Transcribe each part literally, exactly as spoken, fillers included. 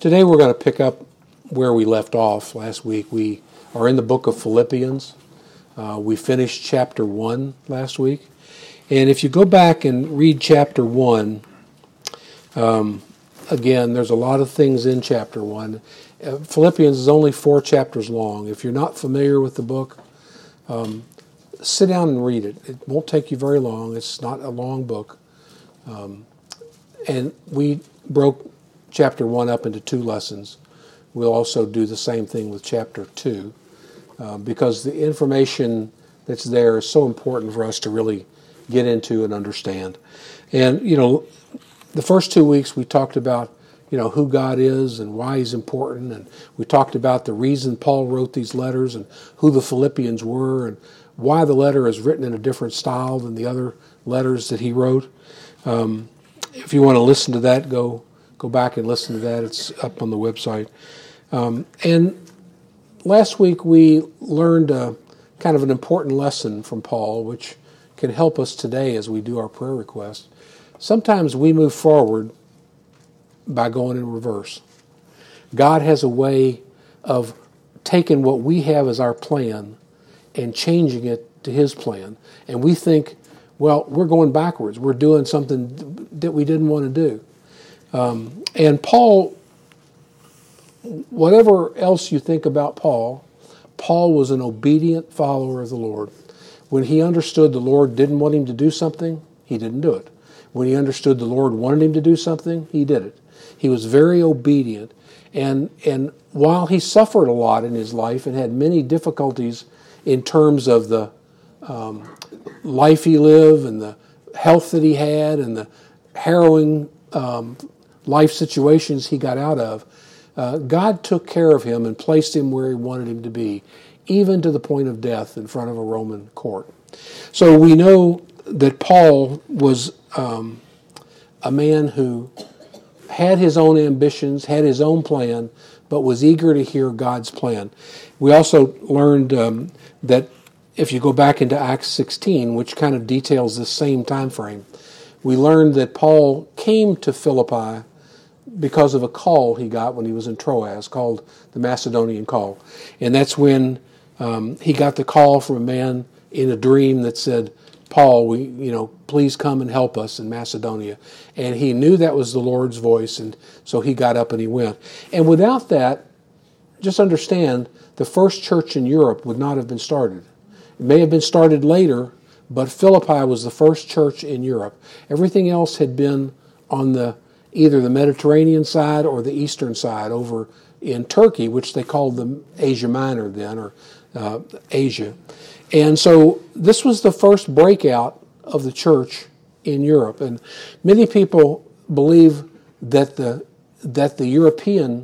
Today we're going to pick up where we left off last week. We are in the book of Philippians. Uh, we finished chapter one last week. And if you go back and read chapter one, um, again, there's a lot of things in chapter one. Uh, Philippians is only four chapters long. If you're not familiar with the book, um, sit down and read it. It won't take you very long. It's not a long book. Um, and we broke chapter one up into two lessons. We'll also do the same thing with chapter two uh, because the information that's there is so important for us to really get into and understand. And, you know, the first two weeks we talked about, you know, who God is and why He's important. And we talked about the reason Paul wrote these letters and who the Philippians were and why the letter is written in a different style than the other letters that he wrote. Um, if you want to listen to that, go Go back and listen to that. It's up on the website. Um, and last week we learned a, kind of an important lesson from Paul, which can help us today as we do our prayer requests. Sometimes we move forward by going in reverse. God has a way of taking what we have as our plan and changing it to His plan. And we think, well, we're going backwards. We're doing something that we didn't want to do. Um, and Paul, whatever else you think about Paul, Paul was an obedient follower of the Lord. When he understood the Lord didn't want him to do something, he didn't do it. When he understood the Lord wanted him to do something, he did it. He was very obedient. And, and while he suffered a lot in his life and had many difficulties in terms of the um, life he lived and the health that he had and the harrowing um, life situations he got out of, uh, God took care of him and placed him where He wanted him to be, even to the point of death in front of a Roman court. So we know that Paul was um, a man who had his own ambitions, had his own plan, but was eager to hear God's plan. We also learned um, that if you go back into Acts sixteen, which kind of details this same time frame, we learned that Paul came to Philippi because of a call he got when he was in Troas, called the Macedonian call. And that's when um, he got the call from a man in a dream that said, Paul, we, you know, please come and help us in Macedonia. And he knew that was the Lord's voice, and so he got up and he went. And without that, just understand, the first church in Europe would not have been started. It may have been started later, but Philippi was the first church in Europe. Everything else had been on the either the Mediterranean side or the eastern side over in Turkey, which they called the Asia Minor then, or uh, Asia. And so this was the first breakout of the church in Europe. And many people believe that the that the European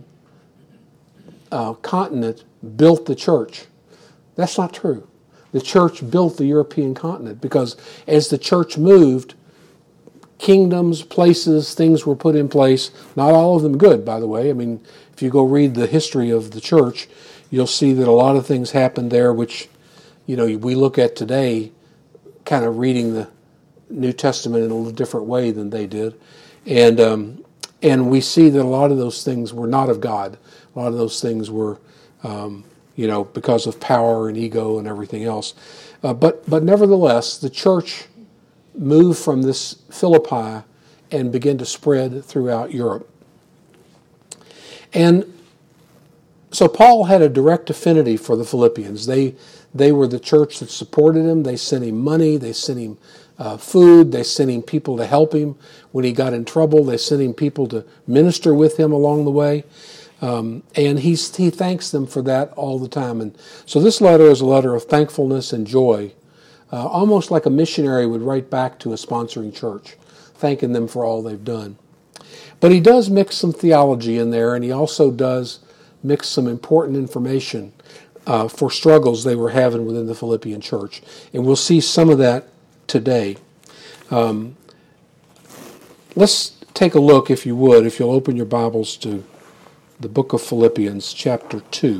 uh, continent built the church. That's not true. The church built the European continent because as the church moved, kingdoms, places, things were put in place. Not all of them good, by the way. I mean, if you go read the history of the church, you'll see that a lot of things happened there which, you know, we look at today kind of reading the New Testament in a little different way than they did. And um, and we see that a lot of those things were not of God. A lot of those things were, um, you know, because of power and ego and everything else. Uh, but but nevertheless, the church moved from this Philippi and began to spread throughout Europe. And so Paul had a direct affinity for the Philippians. They they were the church that supported him. They sent him money. They sent him uh, food. They sent him people to help him when he got in trouble. They sent him people to minister with him along the way. Um, and he's, he thanks them for that all the time. And so this letter is a letter of thankfulness and joy, uh, almost like a missionary would write back to a sponsoring church, thanking them for all they've done. But he does mix some theology in there, and he also does mix some important information uh, for struggles they were having within the Philippian church. And we'll see some of that today. Um, let's take a look, if you would, if you'll open your Bibles to the book of Philippians, chapter two.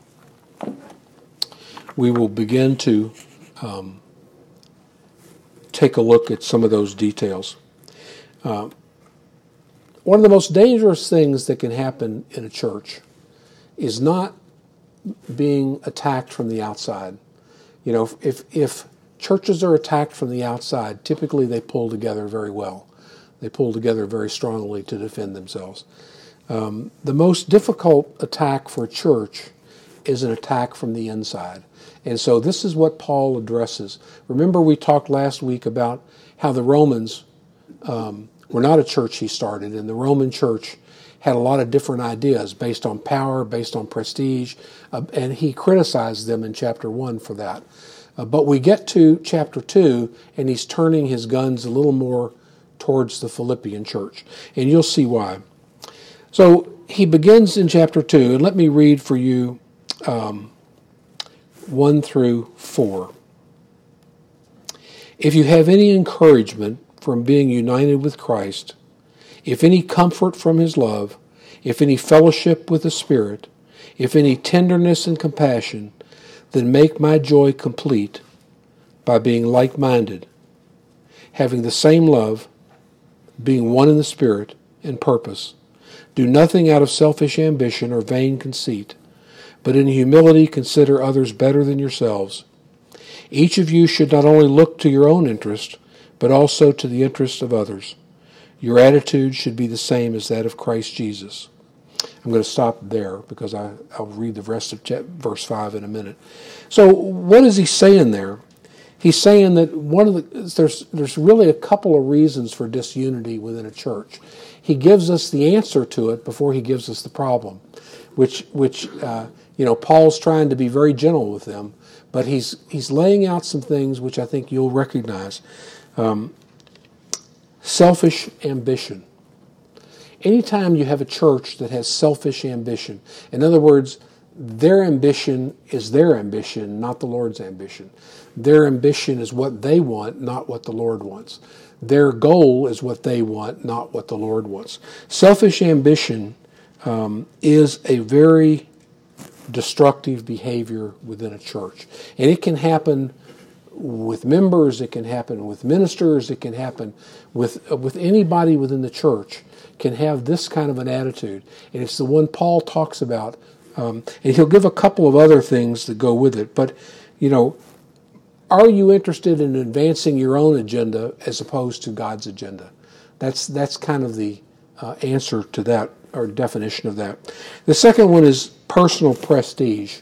We will begin to um, take a look at some of those details. Uh, one of the most dangerous things that can happen in a church is not being attacked from the outside. You know, if if churches are attacked from the outside, typically they pull together very well. They pull together very strongly to defend themselves. Um, the most difficult attack for a church is an attack from the inside. And so this is what Paul addresses. Remember, we talked last week about how the Romans um, were not a church he started, and the Roman church had a lot of different ideas based on power, based on prestige, uh, and he criticized them in chapter one for that. Uh, but we get to chapter two, and he's turning his guns a little more towards the Philippian church, and you'll see why. So he begins in chapter two, and let me read for you um, one through four. If you have any encouragement from being united with Christ, if any comfort from his love, if any fellowship with the Spirit, if any tenderness and compassion, then make my joy complete by being like-minded, having the same love, being one in the Spirit and purpose. Do nothing out of selfish ambition or vain conceit, but in humility consider others better than yourselves. Each of you should not only look to your own interest, but also to the interest of others. Your attitude should be the same as that of Christ Jesus. I'm going to stop there because I, I'll read the rest of verse five in a minute. So what is he saying there? He's saying that one of the there's there's really a couple of reasons for disunity within a church. He gives us the answer to it before he gives us the problem, which which uh, you know Paul's trying to be very gentle with them, but he's he's laying out some things which I think you'll recognize. Um, selfish ambition. Anytime you have a church that has selfish ambition, in other words, their ambition is their ambition, not the Lord's ambition. Their ambition is what they want, not what the Lord wants. Their goal is what they want, not what the Lord wants. Selfish ambition um, is a very destructive behavior within a church. And it can happen with members, it can happen with ministers, it can happen with, uh, with anybody within the church can have this kind of an attitude. And it's the one Paul talks about. Um, and he'll give a couple of other things that go with it. But, you know, are you interested in advancing your own agenda as opposed to God's agenda? That's that's kind of the uh, answer to that, or definition of that. The second one is personal prestige.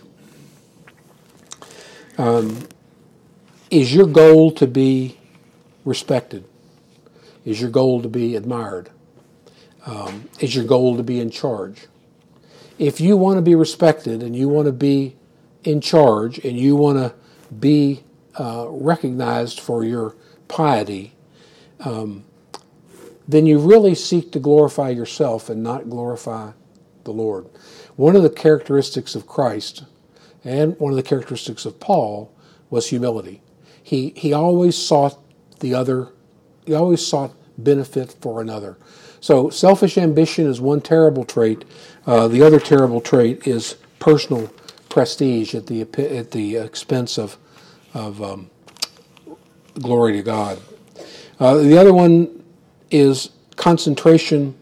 Um, is your goal to be respected? Is your goal to be admired? Um, is your goal to be in charge? If you want to be respected and you want to be in charge and you want to be uh, recognized for your piety, um, then you really seek to glorify yourself and not glorify the Lord. One of the characteristics of Christ and one of the characteristics of Paul was humility. He he always sought the other, he always sought benefit for another. So selfish ambition is one terrible trait. Uh, the other terrible trait is personal prestige at the at the expense of of um, glory to God. Uh, the other one is concentration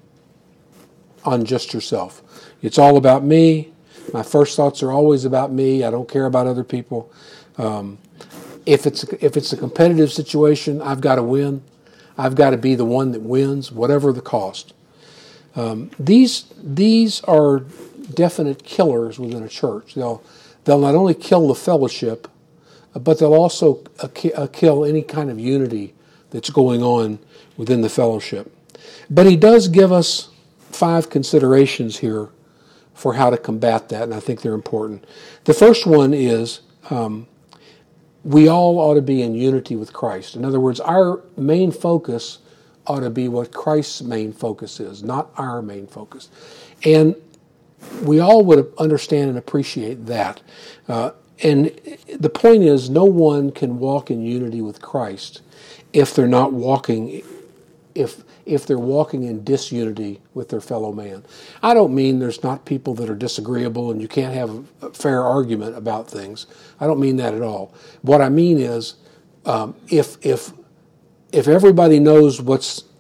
on just yourself. It's all about me. My first thoughts are always about me. I don't care about other people. Um, if it's if it's a competitive situation, I've got to win. I've got to be the one that wins, whatever the cost. Um, these these are definite killers within a church. They'll they'll not only kill the fellowship, but they'll also uh, uh, kill any kind of unity that's going on within the fellowship. But he does give us five considerations here for how to combat that, and I think they're important. The first one is um, we all ought to be in unity with Christ. In other words, our main focus ought to be what Christ's main focus is, not our main focus. And we all would understand and appreciate that. Uh, and the point is, no one can walk in unity with Christ if they're not walking, if if they're walking in disunity with their fellow man. I don't mean there's not people that are disagreeable and you can't have a fair argument about things. I don't mean that at all. What I mean is, um, if if if everybody knows what's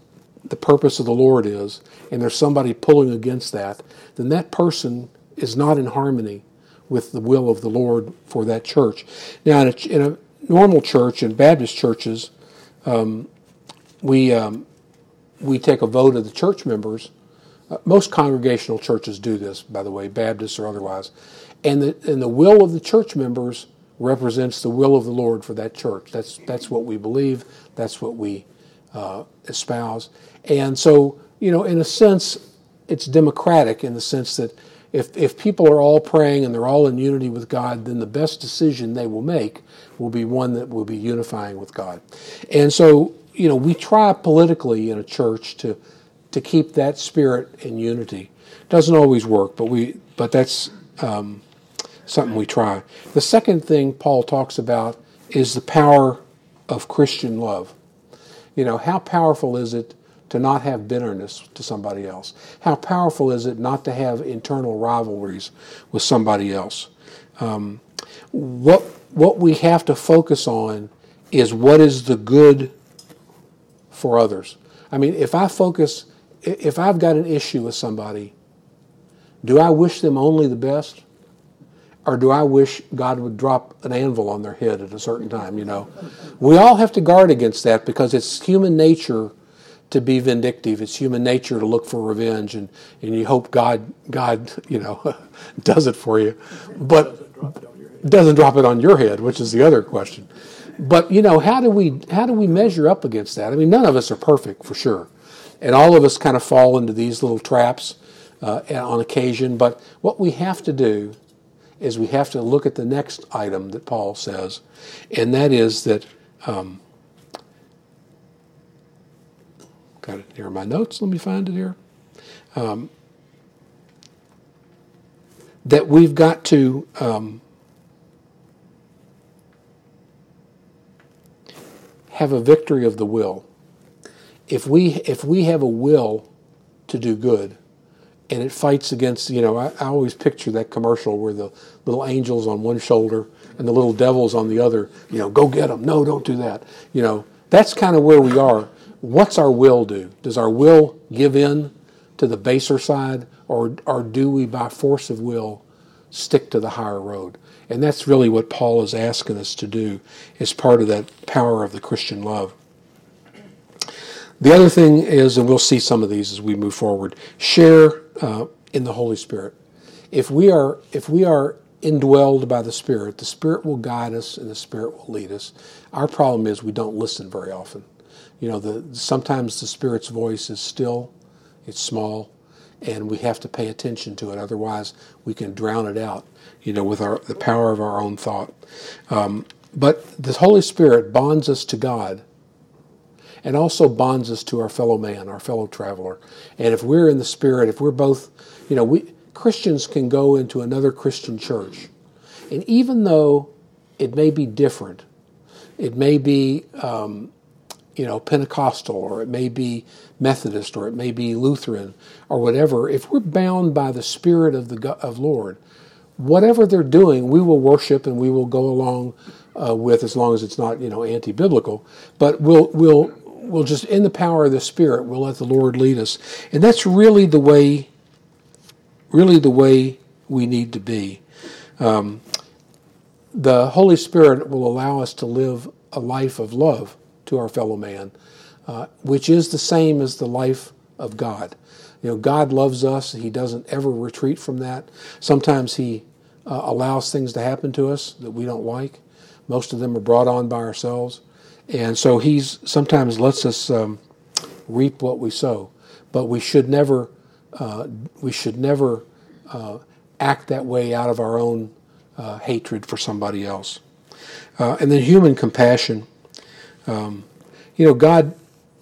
the purpose of the Lord is, and there's somebody pulling against that, then that person is not in harmony with the will of the Lord for that church. Now, in a, in a normal church, in Baptist churches, um, we um, we take a vote of the church members. Uh, most congregational churches do this, by the way, Baptists or otherwise, and the and the will of the church members represents the will of the Lord for that church. That's that's what we believe. That's what we uh, espouse. And so, you know, in a sense, it's democratic in the sense that if if people are all praying and they're all in unity with God, then the best decision they will make will be one that will be unifying with God. And so, you know, we try politically in a church to to keep that spirit in unity. Doesn't always work, but we but that's um, something we try. The second thing Paul talks about is the power of Christian love. You know, how powerful is it to not have bitterness to somebody else? How powerful is it not to have internal rivalries with somebody else? Um, what what we have to focus on is what is the good for others. I mean, if I focus, if I've got an issue with somebody, do I wish them only the best? Or do I wish God would drop an anvil on their head at a certain time, you know? We all have to guard against that because it's human nature to be vindictive. It's human nature to look for revenge, and, and you hope God, God, you know, does it for you. But doesn't drop it on your head, which is the other question. But, you know, how do we how do we measure up against that? I mean, none of us are perfect, for sure. And all of us kind of fall into these little traps uh, on occasion. But what we have to do is we have to look at the next item that Paul says, and that is that, um, got it here in my notes, let me find it here, um, that we've got to um, have a victory of the will. If we if we have a will to do good, and it fights against, you know, I, I always picture that commercial where the little angel's on one shoulder and the little devil's on the other, you know, go get them. No, don't do that. You know, that's kind of where we are. What's our will do? Does our will give in to the baser side, or, or do we, by force of will, stick to the higher road? And that's really what Paul is asking us to do as part of that power of the Christian love. The other thing is, and we'll see some of these as we move forward, share uh, in the Holy Spirit. If we are if we are indwelled by the Spirit, the Spirit will guide us and the Spirit will lead us. Our problem is we don't listen very often. You know, the sometimes the Spirit's voice is still, it's small, and we have to pay attention to it. Otherwise, we can drown it out, you know, with our the power of our own thought. Um, but the Holy Spirit bonds us to God, and also bonds us to our fellow man, our fellow traveler. And if we're in the Spirit, if we're both, you know, we Christians can go into another Christian church, and even though it may be different, it may be, um, you know, Pentecostal, or it may be Methodist, or it may be Lutheran, or whatever, if we're bound by the Spirit of the of Lord, whatever they're doing, we will worship and we will go along uh, with, as long as it's not, you know, anti-biblical. But we'll we'll we'll just, in the power of the Spirit, we'll let the Lord lead us, and that's really the way, really the way we need to be. Um, the Holy Spirit will allow us to live a life of love to our fellow man, uh, which is the same as the life of God. You know, God loves us. He doesn't ever retreat from that. Sometimes He uh, allows things to happen to us that we don't like. Most of them are brought on by ourselves. And so He's sometimes lets us um, reap what we sow. But we should never, uh, we should never uh, act that way out of our own uh, hatred for somebody else. Uh, and then human compassion. Um, you know, God,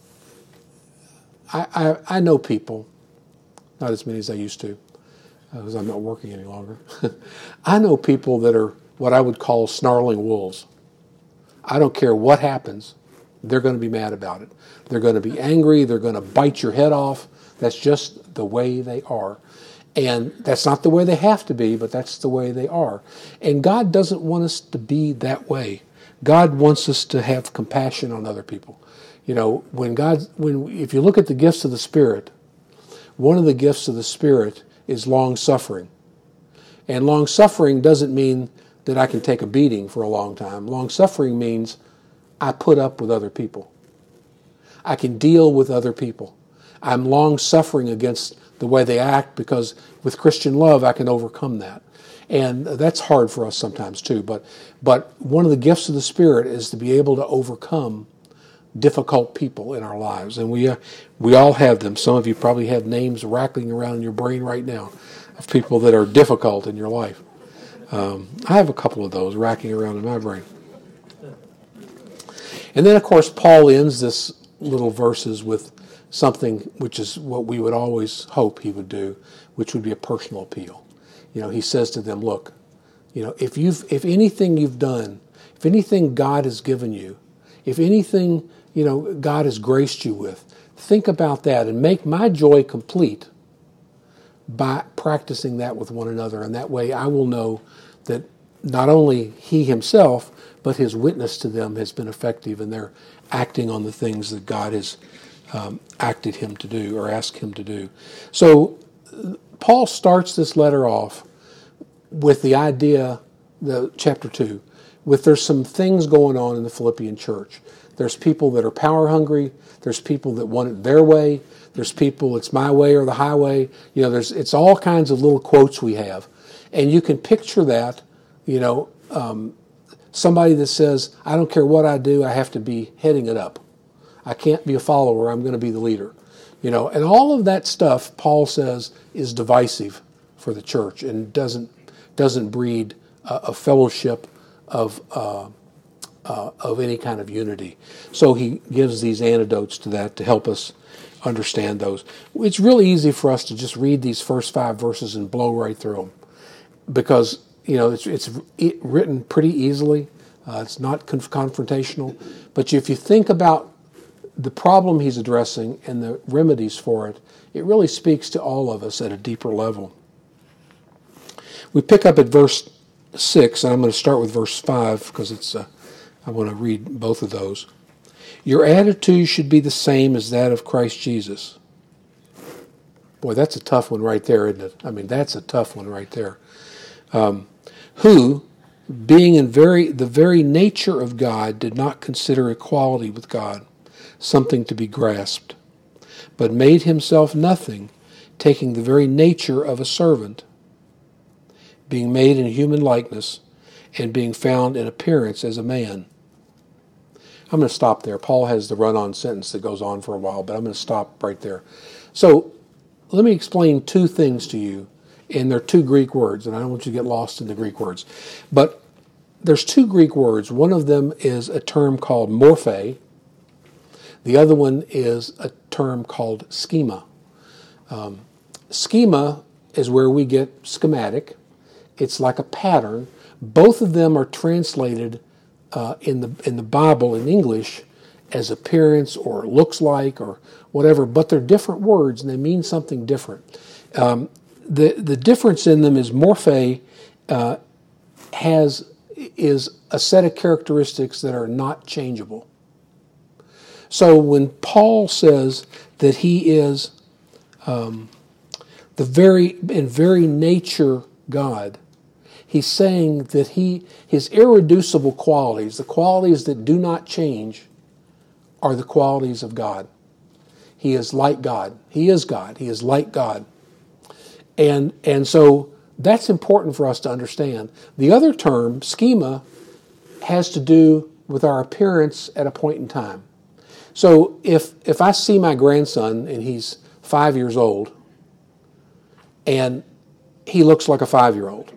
I, I, I know people, not as many as I used to, because I'm not working any longer. I know people that are what I would call snarling wolves. I don't care what happens, they're going to be mad about it. They're going to be angry, they're going to bite your head off. That's just the way they are. And that's not the way they have to be, but that's the way they are. And God doesn't want us to be that way. God wants us to have compassion on other people. You know, when God, when if you look at the gifts of the Spirit, one of the gifts of the Spirit is long suffering. And long suffering doesn't mean that I can take a beating for a long time. Long suffering means I put up with other people. I can deal with other people. I'm long suffering against the way they act because with Christian love I can overcome that. And that's hard for us sometimes too. But but one of the gifts of the Spirit is to be able to overcome difficult people in our lives. And we uh, we all have them. Some of you probably have names rattling around in your brain right now of people that are difficult in your life. Um, I have a couple of those racking around in my brain. And then, of course, Paul ends this little verses with something which is what we would always hope he would do, which would be a personal appeal. You know, he says to them, look, you know, if you've, if anything you've done, if anything God has given you, if anything, you know, God has graced you with, think about that and make my joy complete by practicing that with one another. And that way I will know that not only he himself, but his witness to them has been effective and they're acting on the things that God has um, acted him to do or asked him to do. So Paul starts this letter off with the idea, the chapter two, with there's some things going on in the Philippian church. There's people that are power hungry. There's people that want it their way. There's people, it's my way or the highway. You know, there's it's all kinds of little quotes we have. And you can picture that, you know, um, somebody that says, I don't care what I do, I have to be heading it up. I can't be a follower, I'm going to be the leader. You know, and all of that stuff, Paul says, is divisive for the church and doesn't doesn't breed a, a fellowship of uh, uh, of any kind of unity. So he gives these antidotes to that to help us understand those. It's really easy for us to just read these first five verses and blow right through them because, you know, it's it's written pretty easily. Uh, it's not conf- confrontational. But if you think about the problem he's addressing and the remedies for it, it really speaks to all of us at a deeper level. We pick up at verse six, and I'm going to start with verse five because it's uh, I want to read both of those. Your attitude should be the same as that of Christ Jesus. Boy, that's a tough one right there, isn't it? I mean, that's a tough one right there. Um, who, being in very the very nature of God, did not consider equality with God something to be grasped, but made himself nothing, taking the very nature of a servant, being made in human likeness, and being found in appearance as a man. I'm going to stop there. Paul has the run-on sentence that goes on for a while, but I'm going to stop right there. So let me explain two things to you, and they're two Greek words, and I don't want you to get lost in the Greek words. But there's two Greek words. One of them is a term called morphe. The other one is a term called schema. Um, schema is where we get schematic. It's like a pattern. Both of them are translated uh, in the in the Bible in English as appearance or looks like or whatever, but they're different words and they mean something different. Um, the the difference in them is morphe uh, has is a set of characteristics that are not changeable. So when Paul says that he is um, the very in very nature God, he's saying that he his irreducible qualities, the qualities that do not change, are the qualities of God. He is like God. He is God. He is like God. And and so that's important for us to understand. The other term, schema, has to do with our appearance at a point in time. So if if I see my grandson and he's five years old and he looks like a five-year-old.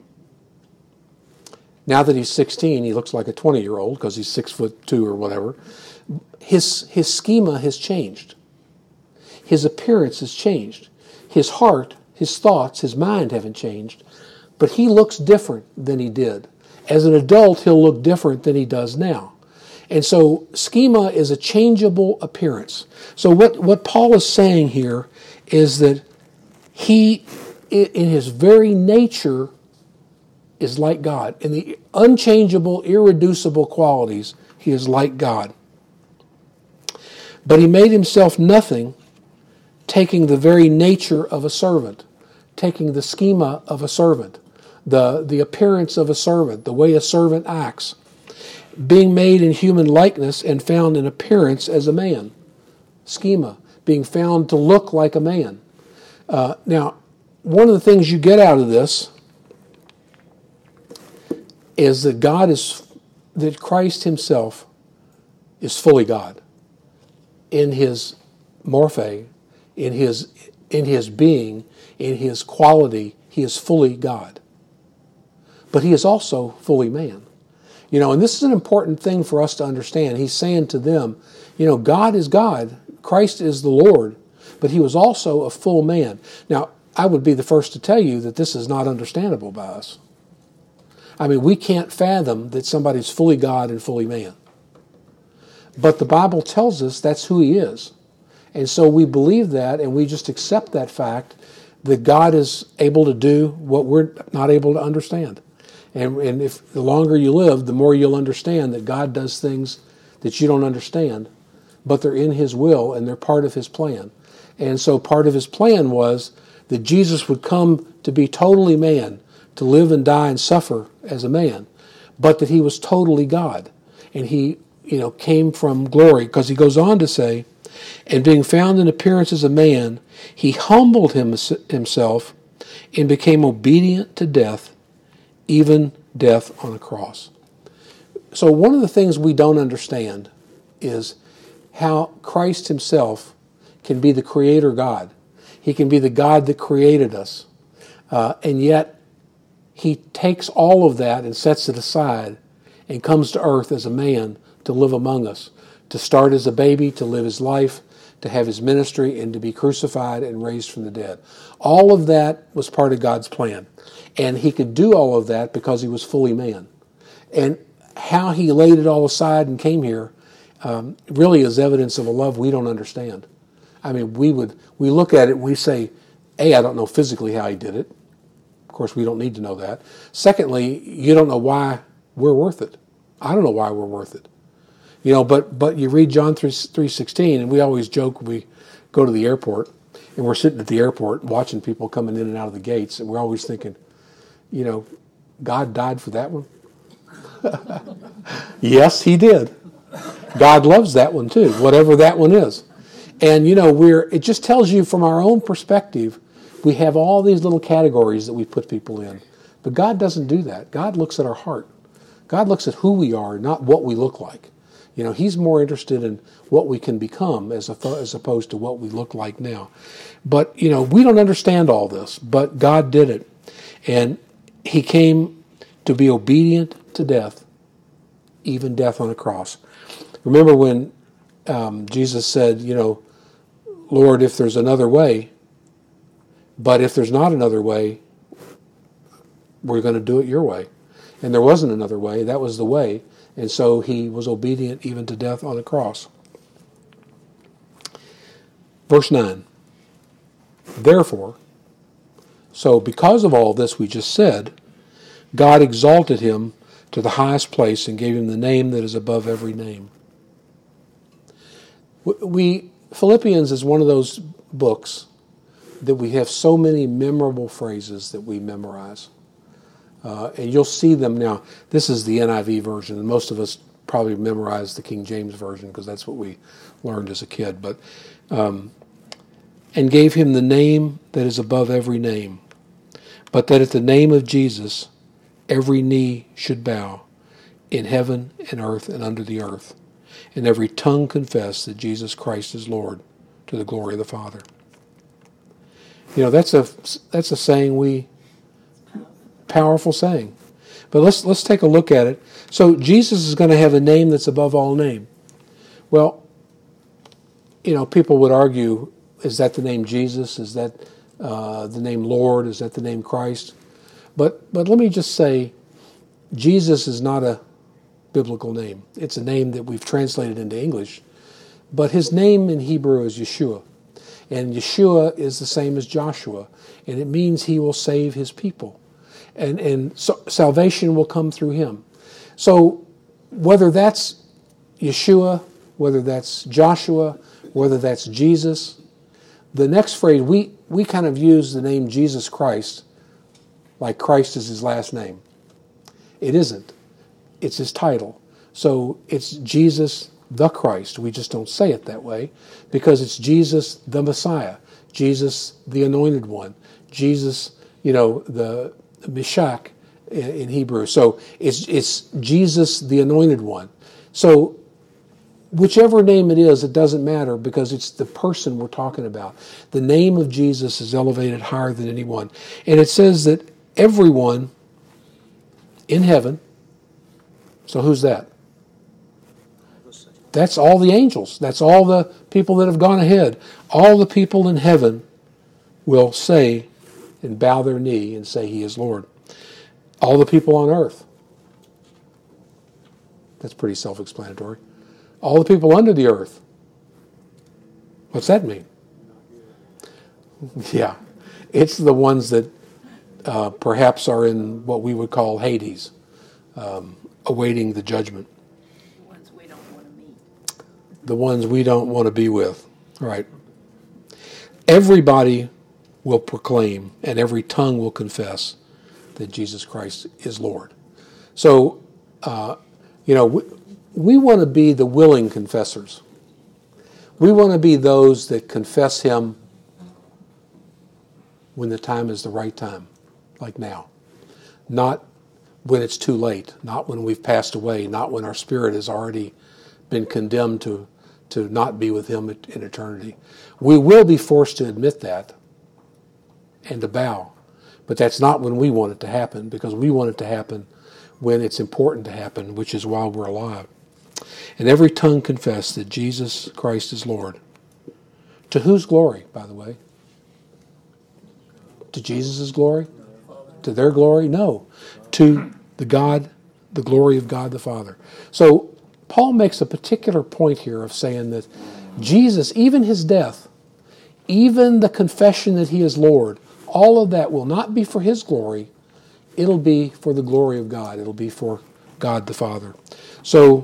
Now that he's sixteen, he looks like a twenty-year-old because he's six foot two or whatever. His his schema has changed. His appearance has changed. His heart, his thoughts, his mind haven't changed, but he looks different than he did. As an adult, he'll look different than he does now. And so schema is a changeable appearance. So what, what Paul is saying here is that he, in his very nature, is like God. In the unchangeable, irreducible qualities, he is like God. But he made himself nothing, taking the very nature of a servant, taking the schema of a servant, the, the appearance of a servant, the way a servant acts, being made in human likeness and found in appearance as a man. Schema, being found to look like a man. Uh, now, one of the things you get out of this is that God is, that Christ himself is fully God. In his morphe, in his, in his being, in his quality, he is fully God. But he is also fully man. You know, and this is an important thing for us to understand. He's saying to them, you know, God is God. Christ is the Lord. But he was also a full man. Now, I would be the first to tell you that this is not understandable by us. I mean, we can't fathom that somebody's fully God and fully man. But the Bible tells us that's who he is. And so we believe that, and we just accept that fact that God is able to do what we're not able to understand. And, and if the longer you live, the more you'll understand that God does things that you don't understand, but they're in his will and they're part of his plan. And so part of his plan was that Jesus would come to be totally man, to live and die and suffer as a man, but that he was totally God. And he, you know, came from glory, because he goes on to say, and being found in appearance as a man, he humbled him, himself and became obedient to death, even death on a cross. So one of the things we don't understand is how Christ himself can be the creator God. He can be the God that created us. Uh, and yet he takes all of that and sets it aside and comes to earth as a man to live among us, to start as a baby, to live his life, to have his ministry, and to be crucified and raised from the dead. All of that was part of God's plan. And he could do all of that because he was fully man. And how he laid it all aside and came here um, really is evidence of a love we don't understand. I mean, we would we look at it and we say, A, I don't know physically how he did it. Of course, we don't need to know that. Secondly, you don't know why we're worth it. I don't know why we're worth it. You know, but but you read John three sixteen, and we always joke when we go to the airport, and we're sitting at the airport watching people coming in and out of the gates, and we're always thinking, you know, God died for that one? Yes, he did. God loves that one too, whatever that one is. And, you know, we're it just tells you from our own perspective, we have all these little categories that we put people in. But God doesn't do that. God looks at our heart. God looks at who we are, not what we look like. You know, he's more interested in what we can become as, a, as opposed to what we look like now. But, you know, we don't understand all this, but God did it. And he came to be obedient to death, even death on a cross. Remember when um, Jesus said, you know, Lord, if there's another way, but if there's not another way, we're going to do it your way. And there wasn't another way. That was the way. And so he was obedient even to death on a cross. Verse nine. Therefore, so because of all this we just said, God exalted him to the highest place and gave him the name that is above every name. We Philippians is one of those books that we have so many memorable phrases that we memorize. Uh, and you'll see them now. This is the N I V version, and most of us probably memorize the King James version because that's what we learned as a kid. But um, and gave him the name that is above every name, but that at the name of Jesus every knee should bow, in heaven and earth and under the earth, and every tongue confess that Jesus Christ is Lord, to the glory of the Father. You know, that's a that's a saying we. Powerful saying. But let's let's take a look at it. So Jesus is going to have a name that's above all name. Well, you know, people would argue, is that the name Jesus? Is that uh, the name Lord? Is that the name Christ? But but let me just say, Jesus is not a biblical name. It's a name that we've translated into English. But his name in Hebrew is Yeshua. And Yeshua is the same as Joshua. And it means he will save his people. And, and so salvation will come through him. So whether that's Yeshua, whether that's Joshua, whether that's Jesus. The next phrase, we, we kind of use the name Jesus Christ like Christ is his last name. It isn't. It's his title. So it's Jesus the Christ. We just don't say it that way because it's Jesus the Messiah, Jesus the Anointed One, Jesus, you know, the Meshach in Hebrew. So it's it's Jesus the Anointed One. So whichever name it is, it doesn't matter because it's the person we're talking about. The name of Jesus is elevated higher than anyone. And it says that everyone in heaven, so who's that? That's all the angels. That's all the people that have gone ahead. All the people in heaven will say and bow their knee and say he is Lord. All the people on earth. That's pretty self-explanatory. All the people under the earth. What's that mean? Yeah. It's the ones that uh, perhaps are in what we would call Hades, um, awaiting the judgment. The ones we don't want to meet. The ones we don't want to be with. Right. Everybody will proclaim and every tongue will confess that Jesus Christ is Lord. So, uh, you know, we, we want to be the willing confessors. We want to be those that confess him when the time is the right time, like now. Not when it's too late, not when we've passed away, not when our spirit has already been condemned to, to not be with him in eternity. We will be forced to admit that and to bow. But that's not when we want it to happen, because we want it to happen when it's important to happen, which is while we're alive. And every tongue confess that Jesus Christ is Lord. To whose glory, by the way? To Jesus' glory? To their glory? No. To the God, the glory of God the Father. So Paul makes a particular point here of saying that Jesus, even his death, even the confession that he is Lord, all of that will not be for his glory. It'll be for the glory of God. It'll be for God the Father. So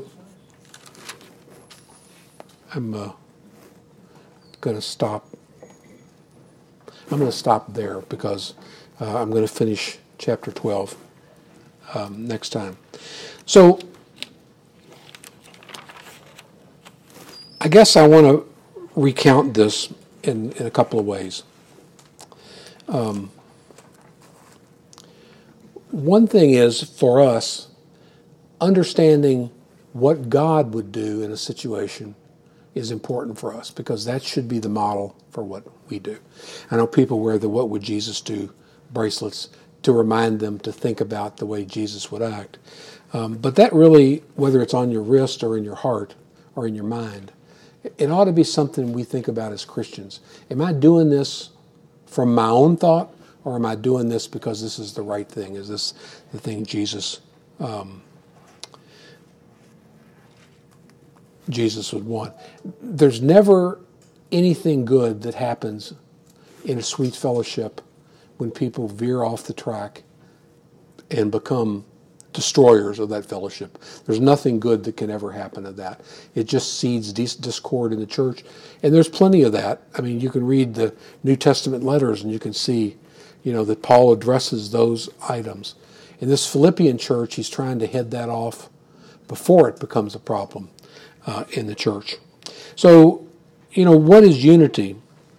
I'm uh, going to stop. I'm going to stop there because uh, I'm going to finish chapter twelve um, next time. So I guess I want to recount this in, in a couple of ways. Um, one thing is, for us, understanding what God would do in a situation is important for us, because that should be the model for what we do. I know people wear the "What would Jesus do" bracelets to remind them to think about the way Jesus would act. Um, but that really, whether it's on your wrist or in your heart or in your mind, it ought to be something we think about as Christians. Am I doing this from my own thought, or am I doing this because this is the right thing? Is this the thing Jesus um, Jesus would want? There's never anything good that happens in a sweet fellowship when people veer off the track and become destroyers of that fellowship. There's nothing good that can ever happen of that. It just seeds dis- discord in the church. And there's plenty of that. I mean, you can read the New Testament letters and you can see, you know, that Paul addresses those items. In this Philippian church, he's trying to head that off before it becomes a problem uh, in the church. So, you know, what is unity?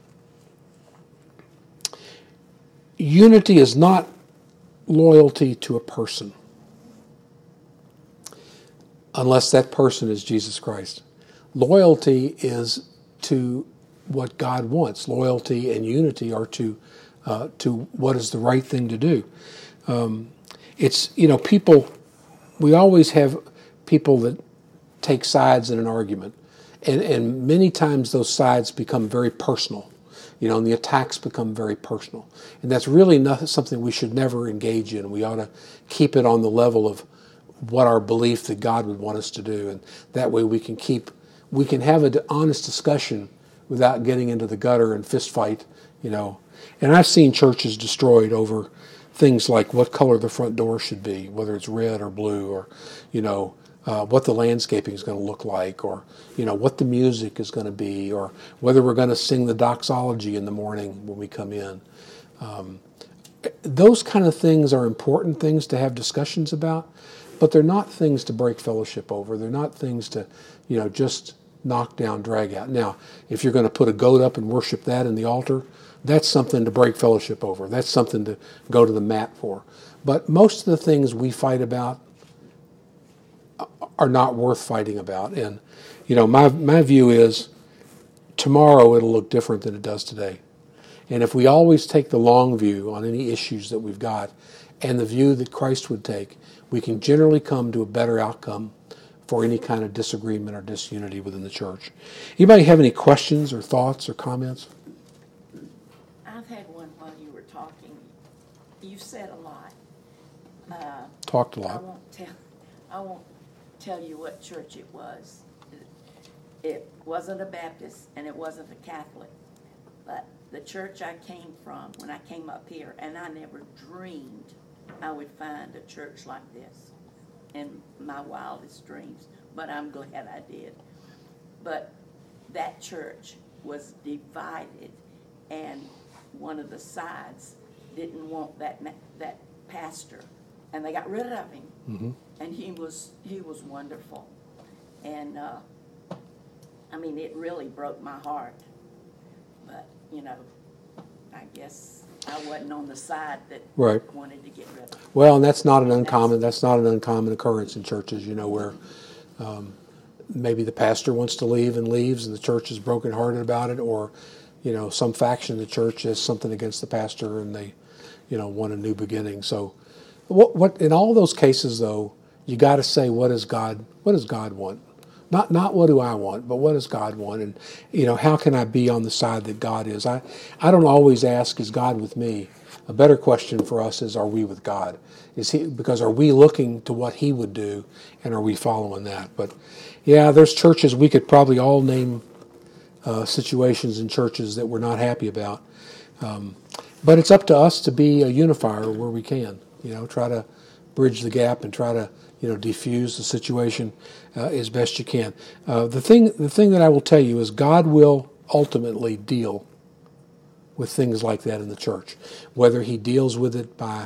Unity is not loyalty to a person, unless that person is Jesus Christ. Loyalty is to what God wants. Loyalty and unity are to uh, to what is the right thing to do. Um, it's, you know, people, we always have people that take sides in an argument. And, and many times those sides become very personal. You know, and the attacks become very personal. And that's really not something we should never engage in. We ought to keep it on the level of what our belief that God would want us to do. And that way we can keep, we can have an honest discussion without getting into the gutter and fist fight, you know. And I've seen churches destroyed over things like what color the front door should be, whether it's red or blue, or, you know, uh, what the landscaping is going to look like, or you know what the music is going to be, or whether we're going to sing the doxology in the morning when we come in. Um, those kind of things are important things to have discussions about, but they're not things to break fellowship over. They're not things to, you know, just knock down, drag out. Now, if you're going to put a goat up and worship that in the altar, that's something to break fellowship over. That's something to go to the mat for. But most of the things we fight about are not worth fighting about. And, you know, my my view is tomorrow it'll look different than it does today. And if we always take the long view on any issues that we've got and the view that Christ would take, we can generally come to a better outcome for any kind of disagreement or disunity within the church. Anybody have any questions or thoughts or comments? I've had one while you were talking. You said a lot. Uh, Talked a I lot. won't tell. I won't tell you what church it was. It wasn't a Baptist and it wasn't a Catholic, but the church I came from when I came up here, and I never dreamed I would find a church like this in my wildest dreams, but I'm glad I did. But that church was divided, and one of the sides didn't want that that pastor, and they got rid of him. Mm-hmm. And he was he was wonderful, and uh, I mean it really broke my heart. But you know, I guess I wasn't on the side that right. wanted to get rid of him. Well, and that's not an uncommon that's not an uncommon occurrence in churches. You know, where um, maybe the pastor wants to leave and leaves, and the church is brokenhearted about it, or you know, some faction of the church has something against the pastor, and they, you know, want a new beginning. So, what what in all those cases though, you got to say, what does God what does God want? Not not what do I want, but what does God want? And, you know, how can I be on the side that God is? I, I don't always ask, is God with me? A better question for us is, are we with God? Is he, because are we looking to what he would do, and are we following that? But, yeah, there's churches, we could probably all name uh, situations in churches that we're not happy about. Um, but it's up to us to be a unifier where we can, you know, try to bridge the gap and try to, you know, diffuse the situation uh, as best you can. Uh, the thing, the thing that I will tell you is God will ultimately deal with things like that in the church. Whether he deals with it by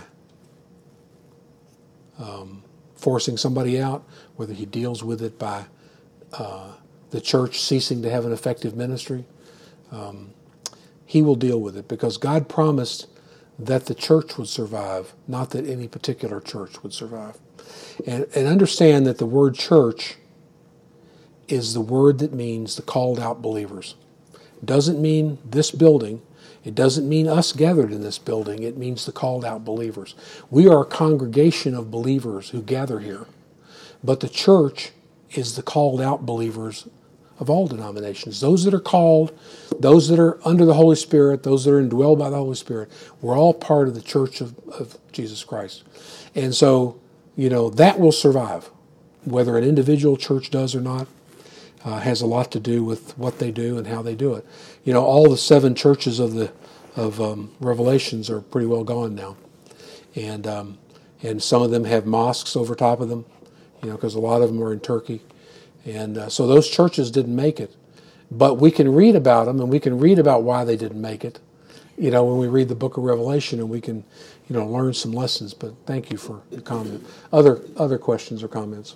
um, forcing somebody out, whether he deals with it by uh, the church ceasing to have an effective ministry, um, he will deal with it, because God promised that the church would survive, not that any particular church would survive. And, and understand that the word church is the word that means the called out believers. It doesn't mean this building. It doesn't mean us gathered in this building. It means the called out believers. We are a congregation of believers who gather here. But the church is the called out believers of all denominations. Those that are called, those that are under the Holy Spirit, those that are indwelled by the Holy Spirit, we're all part of the church of, of Jesus Christ. And so, you know, that will survive. Whether an individual church does or not uh, has a lot to do with what they do and how they do it. You know, all the seven churches of the of um, Revelations are pretty well gone now, and um, and some of them have mosques over top of them, you know, because a lot of them are in Turkey, and uh, so those churches didn't make it. But we can read about them, and we can read about why they didn't make it, you know, when we read the book of Revelation, and we can, you know, learn some lessons. But thank you for the comment. Other other questions or comments?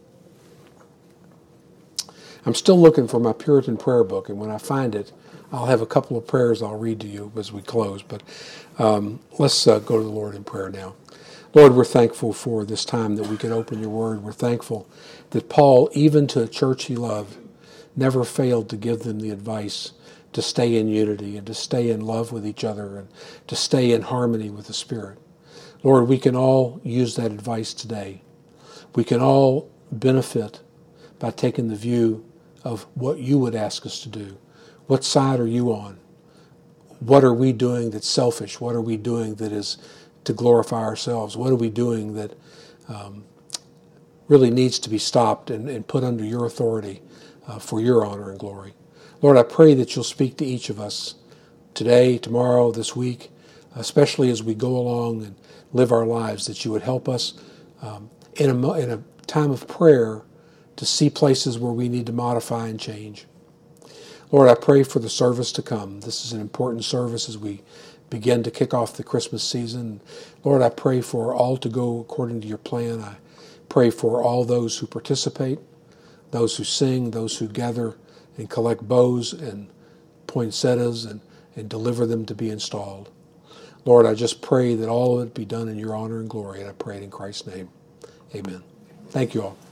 I'm still looking for my Puritan prayer book, and when I find it, I'll have a couple of prayers I'll read to you as we close. But um, let's uh, go to the Lord in prayer now. Lord, we're thankful for this time that we can open your word. We're thankful that Paul, even to a church he loved, never failed to give them the advice to stay in unity and to stay in love with each other and to stay in harmony with the Spirit. Lord, we can all use that advice today. We can all benefit by taking the view of what you would ask us to do. What side are you on? What are we doing that's selfish? What are we doing that is to glorify ourselves? What are we doing that um, really needs to be stopped and, and put under your authority uh, for your honor and glory? Lord, I pray that you'll speak to each of us today, tomorrow, this week, especially as we go along and live our lives, that you would help us um, in, a, in a time of prayer to see places where we need to modify and change. Lord, I pray for the service to come. This is an important service as we begin to kick off the Christmas season. Lord, I pray for all to go according to your plan. I pray for all those who participate, those who sing, those who gather and collect bows and poinsettias and, and deliver them to be installed. Lord, I just pray that all of it be done in your honor and glory, and I pray it in Christ's name. Amen. Thank you all.